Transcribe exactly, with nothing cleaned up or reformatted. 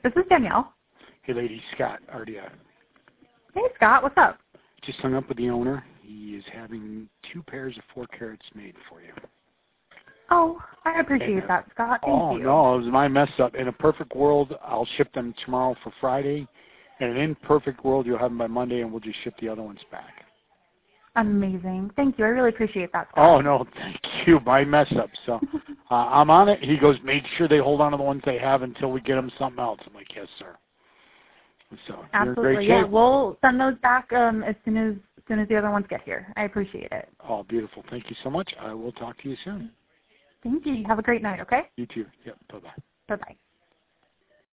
This is Danielle. Hey, lady, Scott, R D I. Hey, Scott, what's up? Just hung up with the owner. He is having two pairs of four carats made for you. Oh, I appreciate And, uh, that, Scott. Thank oh, you. no, it was my mess up. In a perfect world, I'll ship them tomorrow for Friday. In an imperfect world, you'll have them by Monday, and we'll just ship the other ones back. Amazing. Thank you. I really appreciate that, Scott. Oh, no, thank you. My mess up. So uh, I'm on it. He goes, make sure they hold on to the ones they have until we get them something else. I'm like, yes, sir. So Absolutely. you're in great Yeah, shape. we'll send those back um, as soon as, as soon as the other ones get here. I appreciate it. Oh, beautiful. Thank you so much. I will talk to you soon. Thank you. Have a great night, okay? You too. Yep. Bye-bye. Bye-bye.